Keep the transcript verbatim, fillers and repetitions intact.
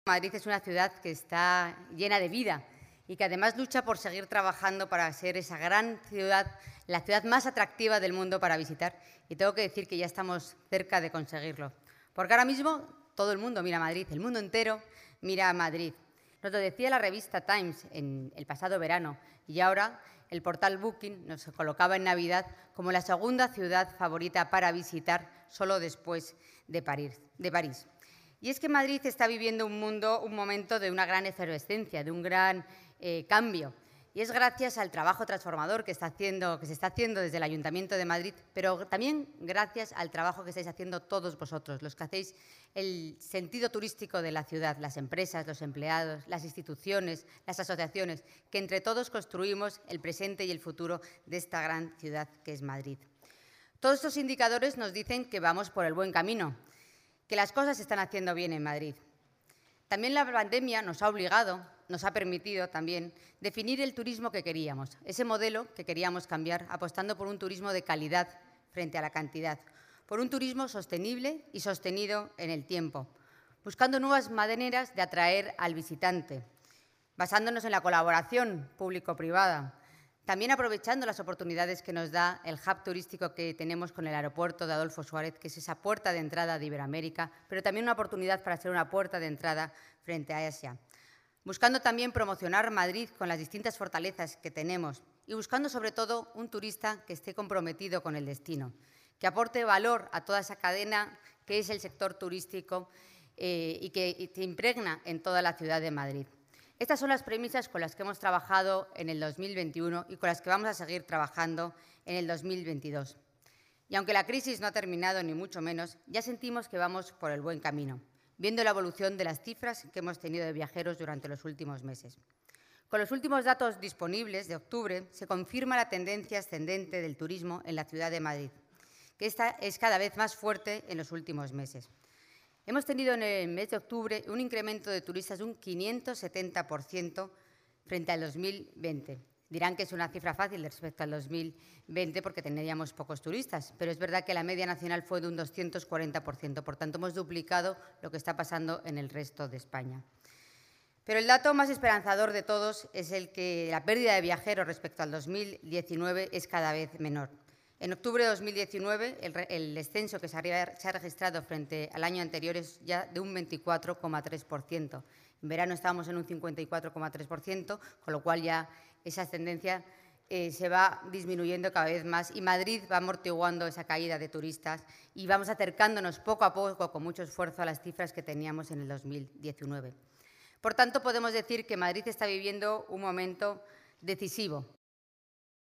Madrid es una ciudad que está llena de vida y que además lucha por seguir trabajando para ser esa gran ciudad, la ciudad más atractiva del mundo para visitar. Y tengo que decir que ya estamos cerca de conseguirlo. Porque ahora mismo todo el mundo mira a Madrid, el mundo entero mira a Madrid. Nos lo decía la revista Times en el pasado verano y ahora el portal Booking nos colocaba en Navidad como la segunda ciudad favorita para visitar solo después de París. De París. Y es que Madrid está viviendo un mundo, un momento de una gran efervescencia, de un gran eh, cambio. Y es gracias al trabajo transformador que, está haciendo, que se está haciendo desde el Ayuntamiento de Madrid, pero también gracias al trabajo que estáis haciendo todos vosotros, los que hacéis el sentido turístico de la ciudad, las empresas, los empleados, las instituciones, las asociaciones, que entre todos construimos el presente y el futuro de esta gran ciudad que es Madrid. Todos estos indicadores nos dicen que vamos por el buen camino, que las cosas se están haciendo bien en Madrid. También la pandemia nos ha obligado, nos ha permitido también definir el turismo que queríamos, ese modelo que queríamos cambiar, apostando por un turismo de calidad frente a la cantidad, por un turismo sostenible y sostenido en el tiempo, buscando nuevas maneras de atraer al visitante, basándonos en la colaboración público-privada, también aprovechando las oportunidades que nos da el hub turístico que tenemos con el aeropuerto de Adolfo Suárez, que es esa puerta de entrada de Iberoamérica, pero también una oportunidad para ser una puerta de entrada frente a Asia. Buscando también promocionar Madrid con las distintas fortalezas que tenemos y buscando sobre todo un turista que esté comprometido con el destino, que aporte valor a toda esa cadena que es el sector turístico eh, y que se impregna en toda la ciudad de Madrid. Estas son las premisas con las que hemos trabajado en el dos mil veintiuno y con las que vamos a seguir trabajando en el dos mil veintidós. Y aunque la crisis no ha terminado, ni mucho menos, ya sentimos que vamos por el buen camino, viendo la evolución de las cifras que hemos tenido de viajeros durante los últimos meses. Con los últimos datos disponibles de octubre, se confirma la tendencia ascendente del turismo en la ciudad de Madrid, que esta es cada vez más fuerte en los últimos meses. Hemos tenido en el mes de octubre un incremento de turistas de un quinientos setenta por ciento frente al dos mil veinte. Dirán que es una cifra fácil respecto al dos mil veinte porque teníamos pocos turistas, pero es verdad que la media nacional fue de un doscientos cuarenta por ciento, por tanto hemos duplicado lo que está pasando en el resto de España. Pero el dato más esperanzador de todos es el que la pérdida de viajeros respecto al dos mil diecinueve es cada vez menor. En octubre de dos mil diecinueve, el, el descenso que se ha, se ha registrado frente al año anterior es ya de un veinticuatro coma tres por ciento. En verano estábamos en un cincuenta y cuatro coma tres por ciento, con lo cual ya esa tendencia eh, se va disminuyendo cada vez más y Madrid va amortiguando esa caída de turistas y vamos acercándonos poco a poco, con mucho esfuerzo, a las cifras que teníamos en el dos mil diecinueve. Por tanto, podemos decir que Madrid está viviendo un momento decisivo